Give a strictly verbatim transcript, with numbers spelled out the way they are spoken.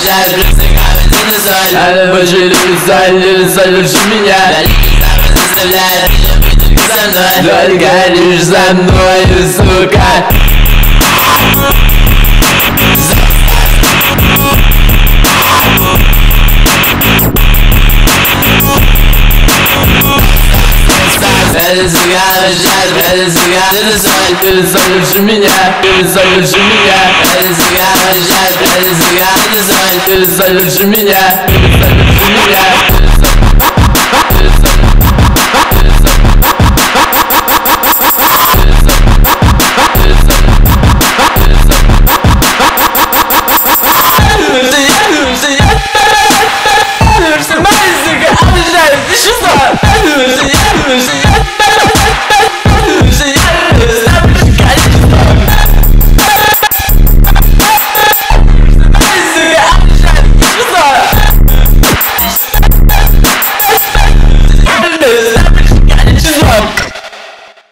обожаешь, присыгавать и на соль. Она больше любит соль, любит соль лучше меня. Далеко заставляет ее быть только со мной. Только лишь за мною, сука. Это сука обожает, это сука, это соль. Любит соль лучше меня, любит соль лучше меня. Это сука обожает, это сука, это соль. Любит соль лучше меня, любит соль лучше меня.